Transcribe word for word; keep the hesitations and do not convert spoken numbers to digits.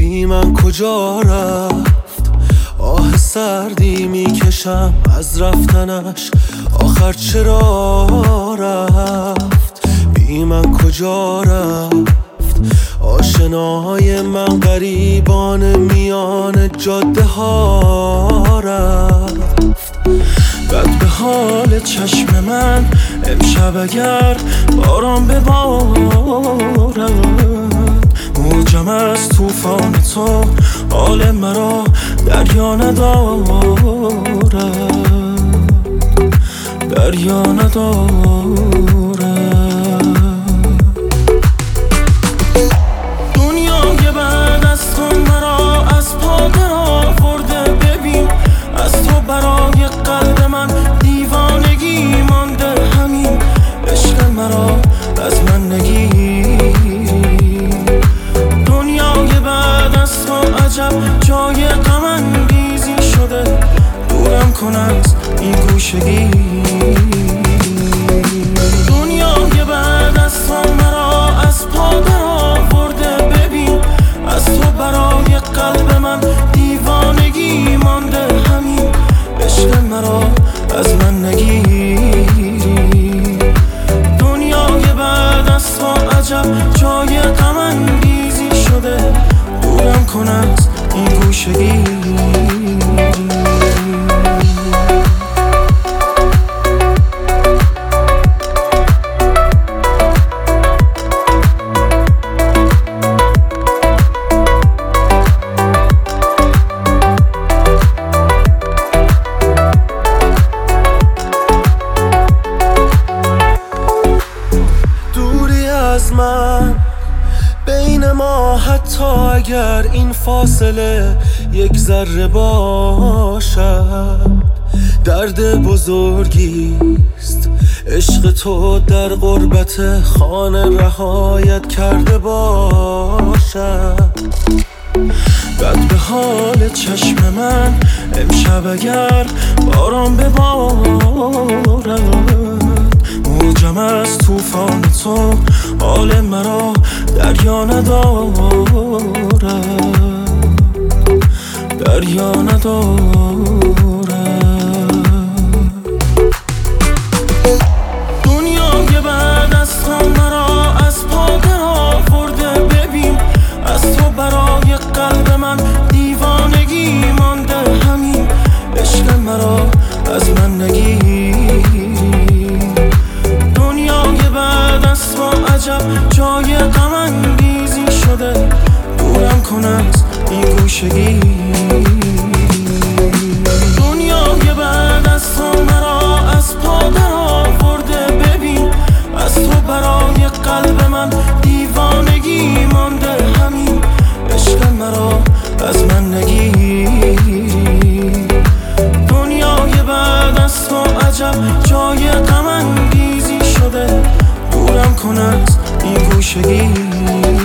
بی من کجا رفت؟ آه سردی میکشم از رفتنش، آخر چرا رفت؟ بی من کجا رفت؟ آشنای من غریبان میان جاده ها رفت. بد به حال چشم من امشب اگر باران ببارد، موجم از طوفان تو حال مرا دریا ندارد، دریا ندارد. دنیای بعد از تو مرا از پا در آورده، ببین از تو برای قلب من دیوانگی مانده، همین عشق مرا از من نگیر. دنیای بعد از تو عجب جای غم انگیزی شده، دورم کن از این گوشگی. دنیای بعد از تو مرا از پا در آورده، ببین از تو برای قلب من دیوانگی مانده، همین عشق مرا از من نگیر. دنیای بعد از تو عجب جای غم انگیزی شده، دورم کن از این گوشگی. از من بین ما، حتی اگر این فاصله یک ذره باشد، درد بزرگیست عشق تو در غربت خانه رهایت کرده باشد. بد به حال چشم من امشب اگر باران ببارد، موجم از طوفان تو حال مرا دریا ندارد، دریا ندارد. دنیای بعد از تو مرا از پا در آورده، ببین از تو برای قلب من دیوانگی مانده، همین عشق مرا از من نگیر. دنیای بعد از تو عجب جای غم انگیزی شده، دورم کن از این گوشگی. دنیای بعد از تو مرا از پا در آورده، ببین از تو برای قلب من دیوانگی مانده، همین عشق مرا از من نگیر. دنیای بعد از تو عجب جای غم انگیزی شده، دورم کن از این گوشگی.